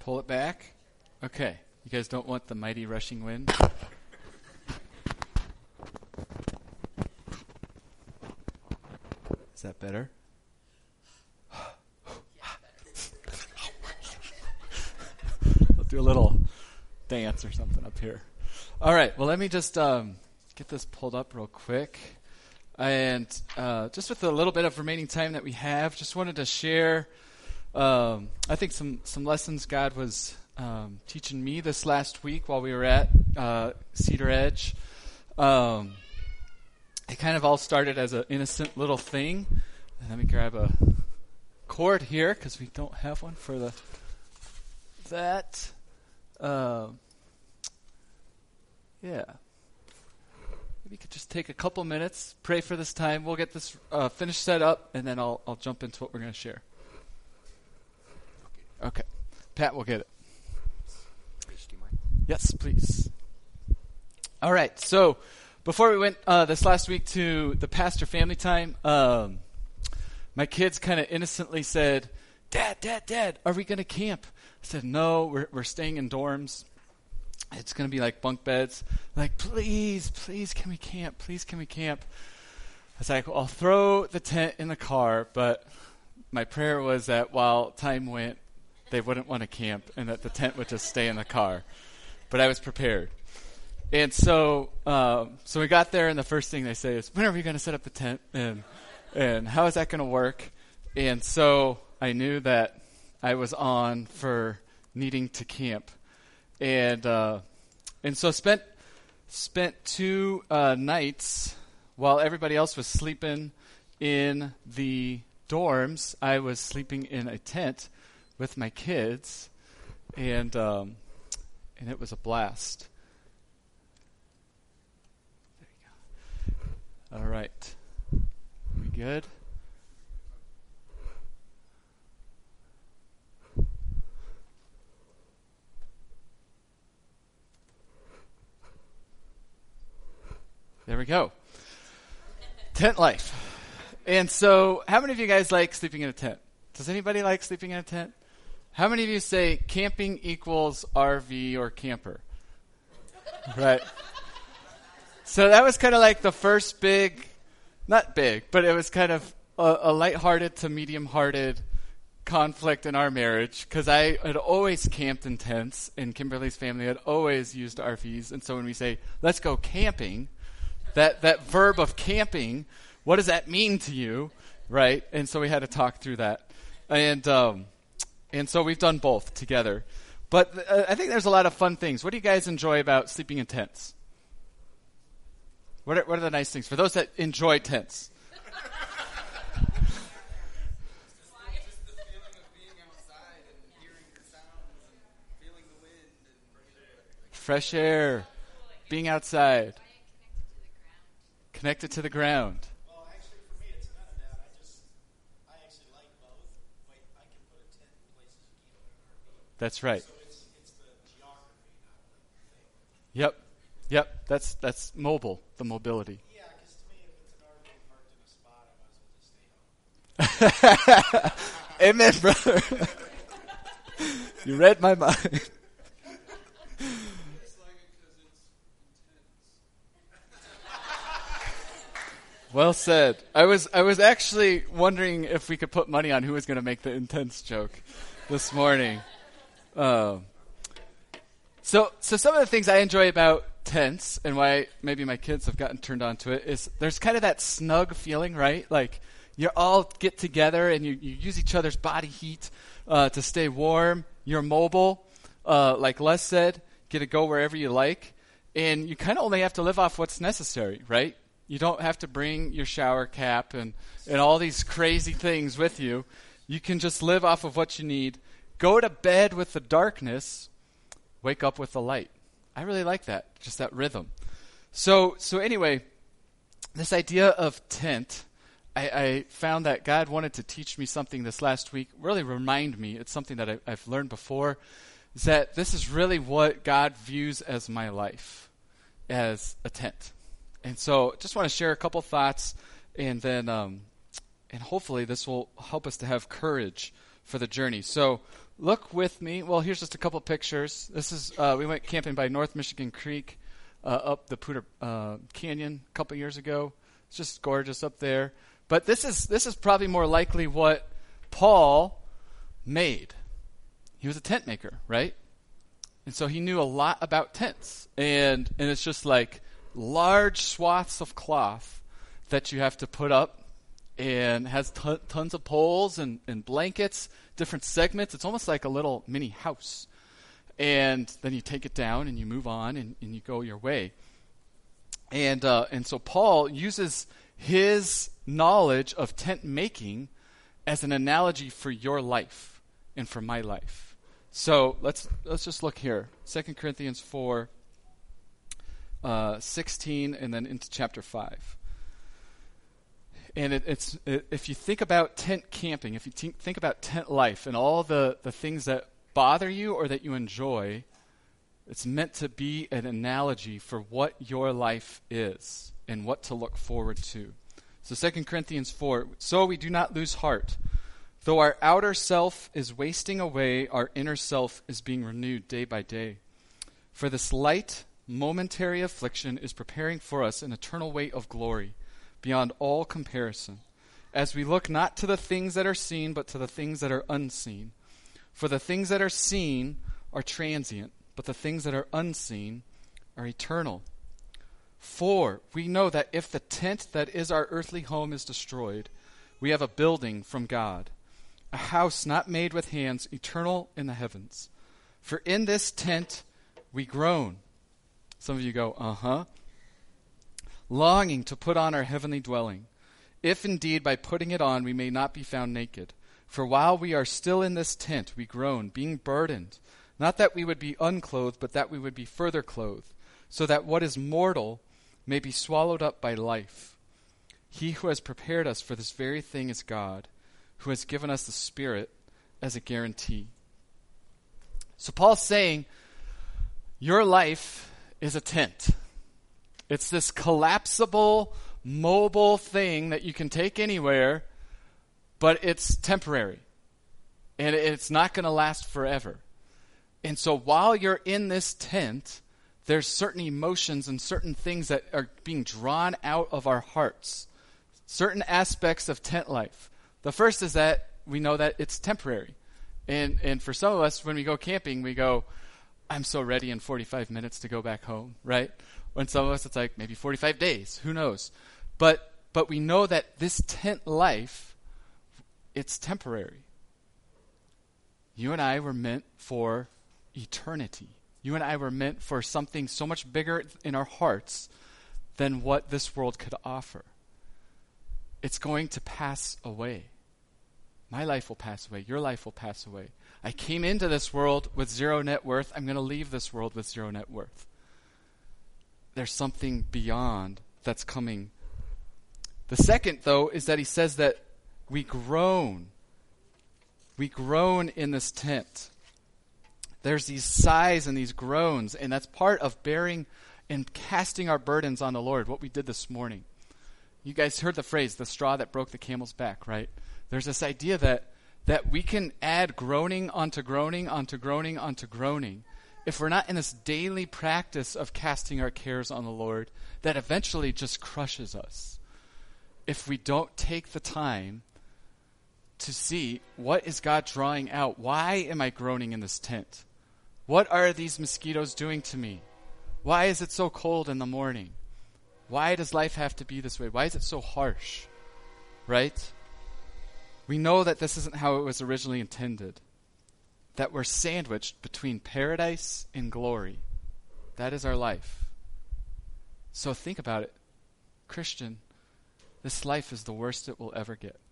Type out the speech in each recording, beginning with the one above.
pull it back. Okay. You guys don't want the mighty rushing wind? Is that better? I'll do a little dance or something up here. All right. Well, let me just get this pulled up real quick. And just with the little bit of remaining time that we have, just wanted to share, I think, some lessons God was teaching me this last week while we were at Cedar Edge. It kind of all started as an innocent little thing. And let me grab a cord here because we don't have one for that. Yeah. Maybe you could just take a couple minutes, pray for this time. We'll get this finished set up, and then I'll jump into what we're going to share. Okay. Pat will get it. Yes, please. All right. So before we went this last week to the pastor family time, my kids kind of innocently said, Dad, are we going to camp? I said, no, we're staying in dorms. It's going to be like bunk beds. Like, please, can we camp? Please, can we camp? I was like, well, I'll throw the tent in the car, but my prayer was that while time went, they wouldn't want to camp and that the tent would just stay in the car. But I was prepared. And so we got there, and the first thing they say is, when are we going to set up the tent? And how is that going to work? And so I knew that I was on for needing to camp. And so spent 2 nights while everybody else was sleeping in the dorms. I was sleeping in a tent with my kids, and it was a blast. There you go. All right, we good? There we go. Tent life. And so how many of you guys like sleeping in a tent? Does anybody like sleeping in a tent? How many of you say camping equals RV or camper? Right. So that was kind of like the first big, not big, but it was kind of a lighthearted to medium-hearted conflict in our marriage, because I had always camped in tents, and Kimberly's family had always used RVs. And so when we say, let's go camping, that verb of camping, what does that mean to you, right? And so we had to talk through that. And so we've done both together. But I think there's a lot of fun things. What do you guys enjoy about sleeping in tents? What are the nice things for those that enjoy tents? Just the feeling of being outside and hearing the sounds and feeling the wind and fresh air, being outside, connected to the ground. Well, actually, for me, it's none of that. I actually like both, but I can put a tent in places you can't put an RV. That's right. So it's the geography, not the thing. Yep. That's mobile, the mobility. Yeah, because to me, if it's an RV parked in a spot, I might as well just stay home. Amen, brother. You read my mind. Well said. I was actually wondering if we could put money on who was going to make the intense joke this morning. So some of the things I enjoy about tents and why maybe my kids have gotten turned on to it is there's kind of that snug feeling, right? Like you all get together and you use each other's body heat to stay warm. You're mobile, like Les said, get to go wherever you like. And you kind of only have to live off what's necessary, right? You don't have to bring your shower cap and all these crazy things with you. You can just live off of what you need. Go to bed with the darkness, wake up with the light. I really like that, just that rhythm. So anyway, this idea of tent, I found that God wanted to teach me something this last week, really remind me, it's something that I've learned before, is that this is really what God views as my life, as a tent. And so just want to share a couple thoughts, and then and hopefully this will help us to have courage for the journey. So look with me. Well, here's just a couple pictures. This is we went camping by North Michigan Creek up the Poudre Canyon a couple years ago. It's just gorgeous up there. But this is probably more likely what Paul made. He was a tent maker, right? And so he knew a lot about tents. And it's just like large swaths of cloth that you have to put up, and has tons of poles and blankets, different segments. It's almost like a little mini house. And then you take it down and you move on and you go your way. And so Paul uses his knowledge of tent making as an analogy for your life and for my life. So let's just look here. 2 Corinthians 4, 16, and then into chapter 5. And if you think about tent camping, if you think about tent life and all the things that bother you or that you enjoy, it's meant to be an analogy for what your life is and what to look forward to. So 2 Corinthians 4, so we do not lose heart. Though our outer self is wasting away, our inner self is being renewed day by day. For this light, momentary affliction is preparing for us an eternal weight of glory, beyond all comparison, as we look not to the things that are seen, but to the things that are unseen. For the things that are seen are transient, but the things that are unseen are eternal. For we know that if the tent that is our earthly home is destroyed, we have a building from God, a house not made with hands, eternal in the heavens. For in this tent we groan. Some of you go, longing to put on our heavenly dwelling, if indeed by putting it on we may not be found naked. For while we are still in this tent, we groan, being burdened, not that we would be unclothed, but that we would be further clothed, so that what is mortal may be swallowed up by life. He who has prepared us for this very thing is God, who has given us the Spirit as a guarantee. So Paul's saying, your life is a tent. It's this collapsible, mobile thing that you can take anywhere, but it's temporary. And it's not going to last forever. And so while you're in this tent, there's certain emotions and certain things that are being drawn out of our hearts. Certain aspects of tent life. The first is that we know that it's temporary. And for some of us, when we go camping, we go, I'm so ready in 45 minutes to go back home, right? When some of us, it's like maybe 45 days. Who knows? But we know that this tent life, it's temporary. You and I were meant for eternity. You and I were meant for something so much bigger in our hearts than what this world could offer. It's going to pass away. My life will pass away. Your life will pass away. I came into this world with zero net worth. I'm going to leave this world with zero net worth. There's something beyond that's coming. The second, though, is that he says that we groan. We groan in this tent. There's these sighs and these groans, and that's part of bearing and casting our burdens on the Lord, what we did this morning. You guys heard the phrase, the straw that broke the camel's back, right? There's this idea that we can add groaning onto groaning onto groaning onto groaning if we're not in this daily practice of casting our cares on the Lord, that eventually just crushes us. If we don't take the time to see, what is God drawing out? Why am I groaning in this tent? What are these mosquitoes doing to me? Why is it so cold in the morning? Why does life have to be this way? Why is it so harsh? Right? We know that this isn't how it was originally intended. That we're sandwiched between paradise and glory. That is our life. So think about it. Christian, this life is the worst it will ever get.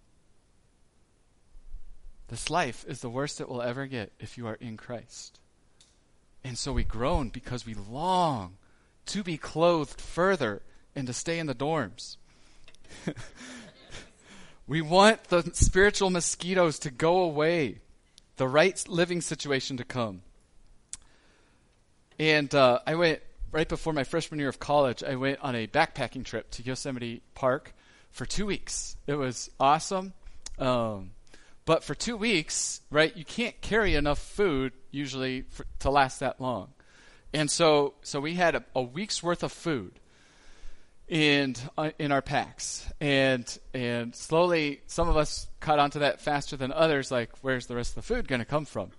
This life is the worst it will ever get if you are in Christ. And so we groan because we long to be clothed further and to stay in the dorms. We want the spiritual mosquitoes to go away, the right living situation to come. And I went, right before my freshman year of college, I went on a backpacking trip to Yosemite Park for 2 weeks. It was awesome. But But for 2 weeks, right, you can't carry enough food usually to last that long. And so we had a week's worth of food in our packs. And slowly, some of us caught onto that faster than others, like, where's the rest of the food going to come from?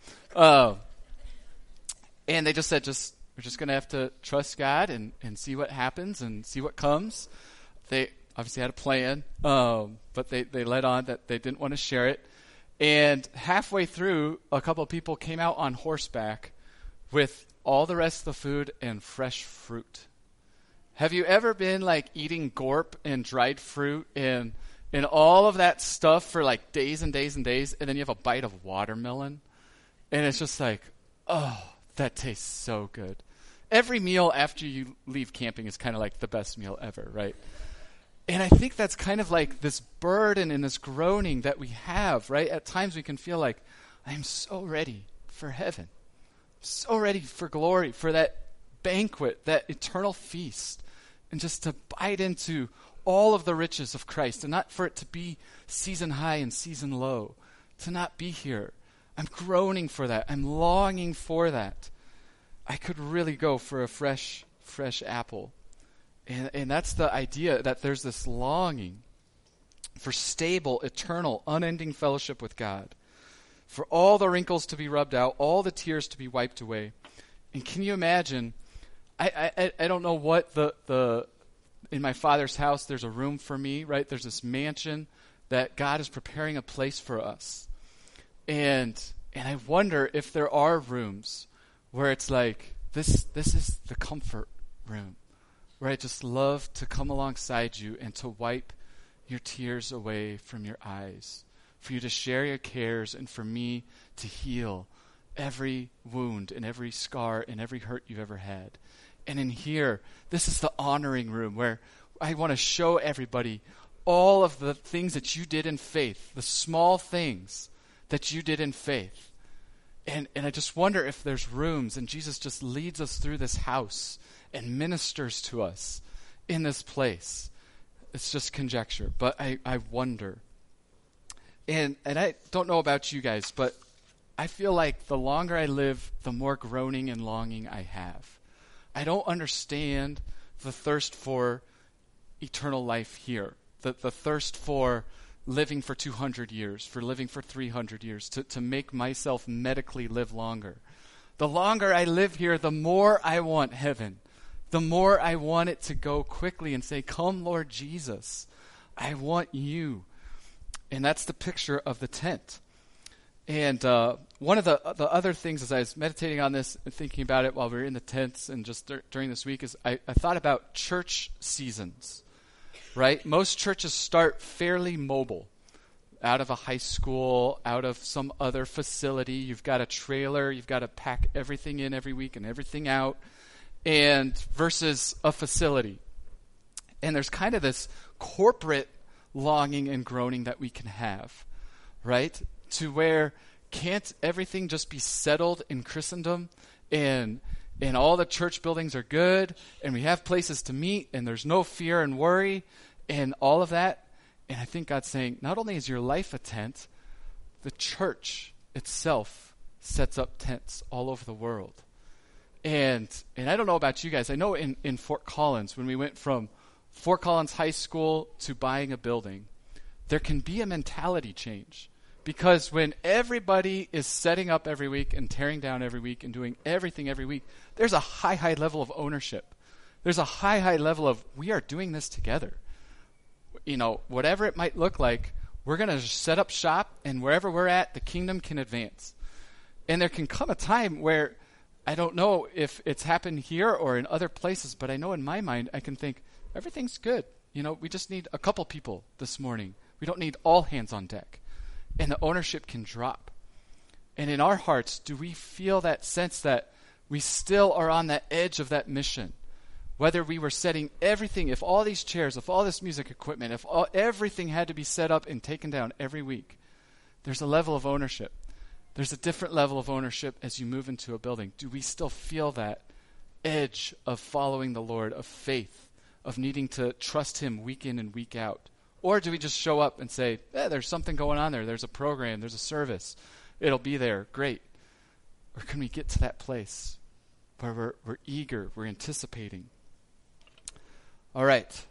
And they just said, we're just going to have to trust God and see what happens and see what comes. They obviously had a plan, but they let on that they didn't want to share it. And halfway through, a couple of people came out on horseback with all the rest of the food and fresh fruit. Have you ever been like eating gorp and dried fruit and all of that stuff for like days and days and days, and then you have a bite of watermelon, and it's just like, oh, that tastes so good. Every meal after you leave camping is kind of like the best meal ever, right? And I think that's kind of like this burden and this groaning that we have, right? At times we can feel like, I'm so ready for heaven, so ready for glory, for that banquet, that eternal feast, and just to bite into all of the riches of Christ, and not for it to be season high and season low, to not be here. I'm groaning for that. I'm longing for that. I could really go for a fresh apple. And that's the idea, that there's this longing for stable, eternal, unending fellowship with God, for all the wrinkles to be rubbed out, all the tears to be wiped away. And can you imagine, I don't know what the in my Father's house, there's a room for me, right? There's this mansion that God is preparing a place for us. And I wonder if there are rooms where it's like, this is the comfort room, where I just love to come alongside you and to wipe your tears away from your eyes, for you to share your cares, and for me to heal every wound and every scar and every hurt you've ever had. And in here, this is the honoring room where I want to show everybody all of the things that you did in faith, the small things that you did in faith. And I just wonder if there's rooms, and Jesus just leads us through this house and ministers to us in this place. It's just conjecture, but I wonder. And I don't know about you guys, but I feel like the longer I live, the more groaning and longing I have. I don't understand the thirst for eternal life here, the thirst for living for 200 years, for living for 300 years, to make myself medically live longer. The longer I live here, the more I want heaven. The more I want it to go quickly and say, come, Lord Jesus, I want you. And that's the picture of the tent. And one of the other things, as I was meditating on this and thinking about it while we were in the tents and just during this week, is I thought about church seasons, right? Most churches start fairly mobile, out of a high school, out of some other facility. You've got a trailer. You've got to pack everything in every week and everything out, and versus a facility. And there's kind of this corporate longing and groaning that we can have, right? To where can't everything just be settled in Christendom, and all the church buildings are good, and we have places to meet, and there's no fear and worry and all of that. And I think God's saying, not only is your life a tent, the church itself sets up tents all over the world. And I don't know about you guys. I know in Fort Collins, when we went from Fort Collins High School to buying a building, there can be a mentality change. Because when everybody is setting up every week and tearing down every week and doing everything every week, there's a high level of ownership. There's a high level of, we are doing this together. You know, whatever it might look like, we're going to set up shop, and wherever we're at, the kingdom can advance. And there can come a time where, I don't know if it's happened here or in other places, but I know in my mind I can think, everything's good. You know, we just need a couple people this morning. We don't need all hands on deck. And the ownership can drop. And in our hearts, do we feel that sense that we still are on that edge of that mission? Whether we were setting everything, if all these chairs, if all this music equipment, if everything had to be set up and taken down every week, there's a level of ownership. There's a different level of ownership as you move into a building. Do we still feel that edge of following the Lord, of faith, of needing to trust him week in and week out? Or do we just show up and say, there's something going on there. There's a program. There's a service. It'll be there. Great. Or can we get to that place where we're eager, we're anticipating? All right.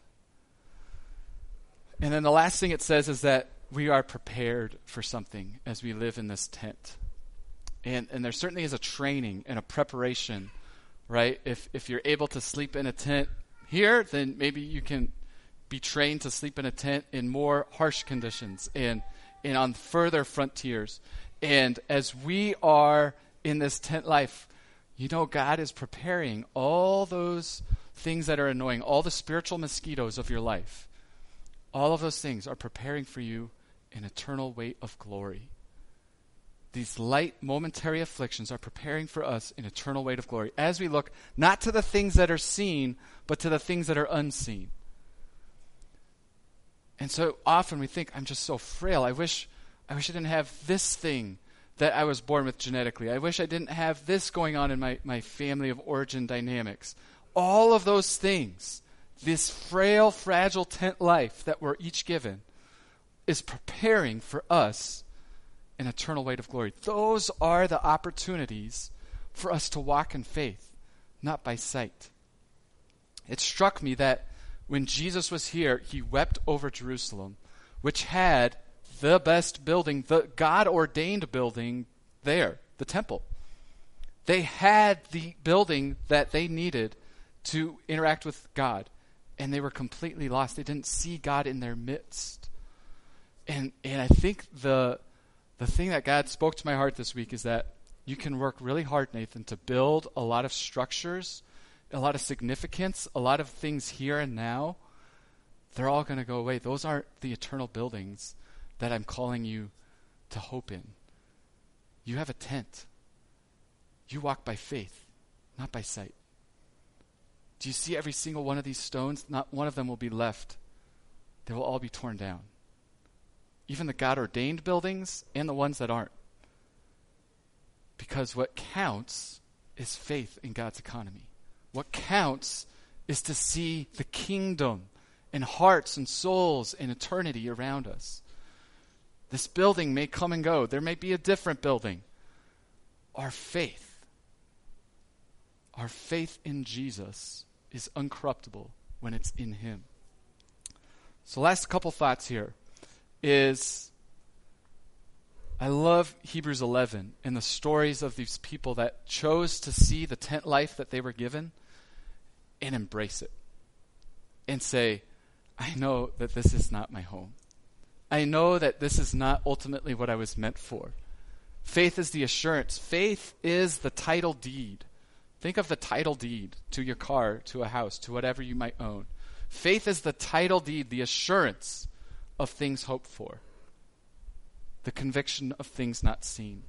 And then the last thing it says is that we are prepared for something as we live in this tent. And there certainly is a training and a preparation, right? If you're able to sleep in a tent here, then maybe you can be trained to sleep in a tent in more harsh conditions and on further frontiers. And as we are in this tent life, God is preparing all those things that are annoying, all the spiritual mosquitoes of your life. All of those things are preparing for you an eternal weight of glory. These light momentary afflictions are preparing for us an eternal weight of glory as we look not to the things that are seen, but to the things that are unseen. And so often we think, I'm just so frail. I wish I didn't have this thing that I was born with genetically. I wish I didn't have this going on in my family of origin dynamics. All of those things, this frail, fragile tent life that we're each given, is preparing for us an eternal weight of glory. Those are the opportunities for us to walk in faith, not by sight. It struck me that when Jesus was here, he wept over Jerusalem, which had the best building, the God-ordained building there, the temple. They had the building that they needed to interact with God, and they were completely lost. They didn't see God in their midst. And I think the thing that God spoke to my heart this week is that you can work really hard, Nathan, to build a lot of structures, a lot of significance, a lot of things here and now. They're all going to go away. Those aren't the eternal buildings that I'm calling you to hope in. You have a tent. You walk by faith, not by sight. Do you see every single one of these stones? Not one of them will be left. They will all be torn down. Even the God-ordained buildings and the ones that aren't. Because what counts is faith in God's economy. What counts is to see the kingdom and hearts and souls and eternity around us. This building may come and go. There may be a different building. Our faith in Jesus is uncorruptible when it's in him. So last couple thoughts here is I love Hebrews 11 and the stories of these people that chose to see the tent life that they were given and embrace it and say, I know that this is not my home. I know that this is not ultimately what I was meant for. Faith is the assurance. Faith is the title deed. Think of the title deed to your car, to a house, to whatever you might own. Faith is the title deed, the assurance of things hoped for, the conviction of things not seen.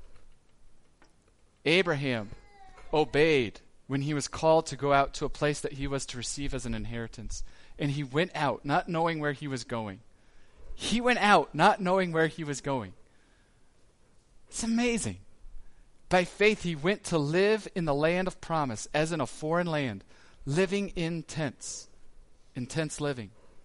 Abraham obeyed when he was called to go out to a place that he was to receive as an inheritance. And he went out not knowing where he was going. He went out not knowing where he was going. It's amazing. By faith, he went to live in the land of promise, as in a foreign land, living in tents, living.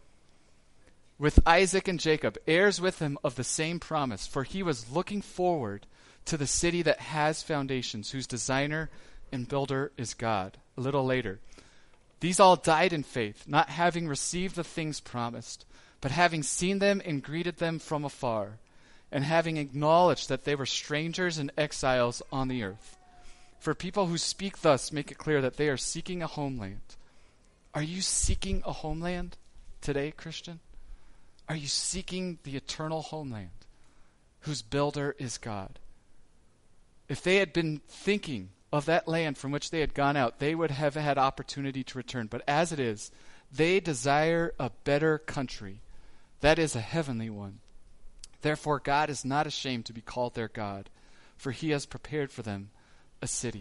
With Isaac and Jacob, heirs with him of the same promise, for he was looking forward to the city that has foundations, whose designer and builder is God. A little later, these all died in faith, not having received the things promised, but having seen them and greeted them from afar, and having acknowledged that they were strangers and exiles on the earth. For people who speak thus make it clear that they are seeking a homeland. Are you seeking a homeland today, Christian? Are you seeking the eternal homeland whose builder is God? If they had been thinking of that land from which they had gone out, they would have had opportunity to return. But as it is, they desire a better country, that is a heavenly one. Therefore, God is not ashamed to be called their God, for he has prepared for them a city.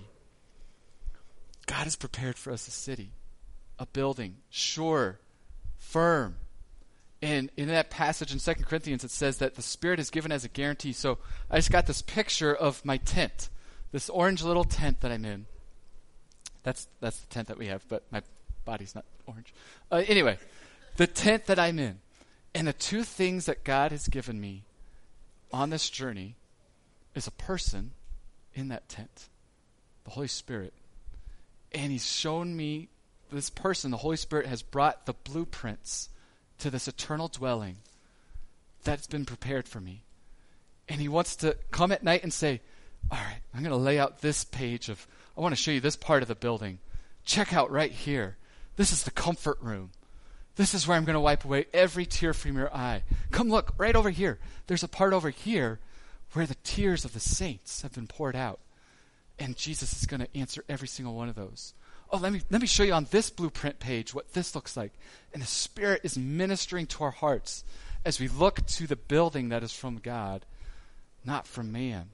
God has prepared for us a city, a building, sure, firm. And in that passage in 2 Corinthians, it says that the Spirit is given as a guarantee. So I just got this picture of my tent, this orange little tent that I'm in. That's the tent that we have, but my body's not orange. Anyway, the tent that I'm in. And the two things that God has given me on this journey is a person in that tent, the Holy Spirit. And he's shown me this person, the Holy Spirit, has brought the blueprints to this eternal dwelling that's been prepared for me. And he wants to come at night and say, all right, I'm going to lay out this page of, I want to show you this part of the building. Check out right here. This is the comfort room. This is where I'm going to wipe away every tear from your eye. Come look, right over here. There's a part over here where the tears of the saints have been poured out. And Jesus is going to answer every single one of those. Oh, let me show you on this blueprint page what this looks like. And the Spirit is ministering to our hearts as we look to the building that is from God, not from man.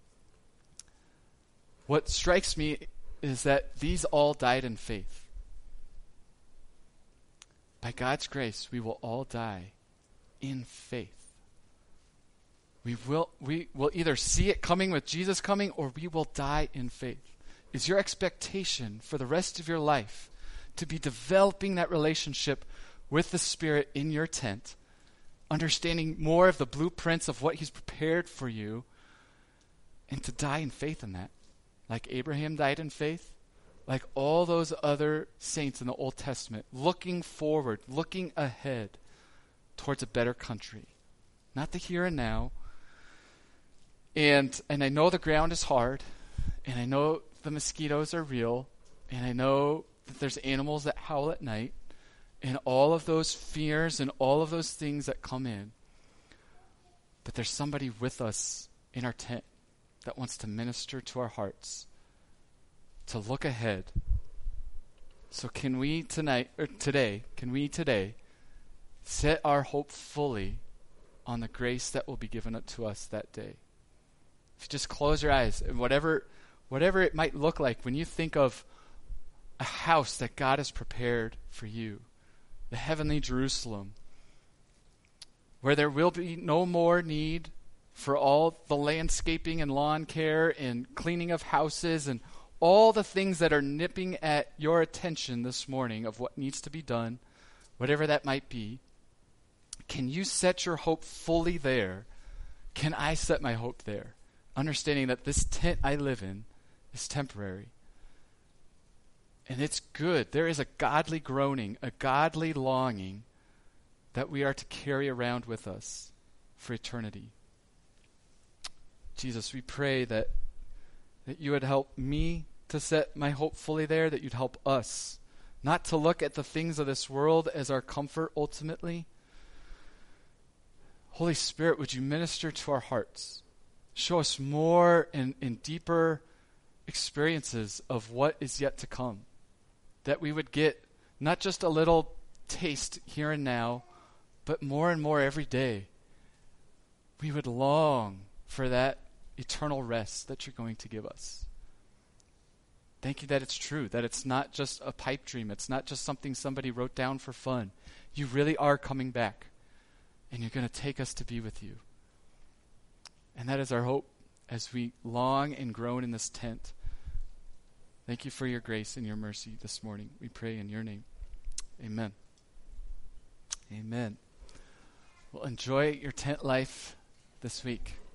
What strikes me is that these all died in faith. By God's grace, we will all die in faith. We will either see it coming with Jesus coming, or we will die in faith. Is your expectation for the rest of your life to be developing that relationship with the Spirit in your tent, understanding more of the blueprints of what He's prepared for you, and to die in faith in that? Like Abraham died in faith, like all those other saints in the Old Testament, looking forward, looking ahead towards a better country. Not the here and now. And I know the ground is hard, and I know the mosquitoes are real, and I know that there's animals that howl at night, and all of those fears and all of those things that come in. But there's somebody with us in our tent that wants to minister to our hearts, to look ahead. So can we today set our hope fully on the grace that will be given to us that day? If you just close your eyes, and whatever it might look like when you think of a house that God has prepared for you, the heavenly Jerusalem, where there will be no more need for all the landscaping and lawn care and cleaning of houses and all the things that are nipping at your attention this morning of what needs to be done, whatever that might be. Can you set your hope fully there? Can I set my hope there? Understanding that this tent I live in is temporary. And it's good. There is a godly groaning, a godly longing that we are to carry around with us for eternity. Jesus, we pray that you would help me to set my hope fully there, that you'd help us not to look at the things of this world as our comfort ultimately. Holy Spirit, would you minister to our hearts? Show us more and deeper experiences of what is yet to come. That we would get not just a little taste here and now, but more and more every day. We would long for that eternal rest that you're going to give us. Thank you that it's true, that it's not just a pipe dream. It's not just something somebody wrote down for fun. You really are coming back, and you're going to take us to be with you. And that is our hope as we long and groan in this tent. Thank you for your grace and your mercy this morning. We pray in your name. Amen. Amen. Well, enjoy your tent life this week.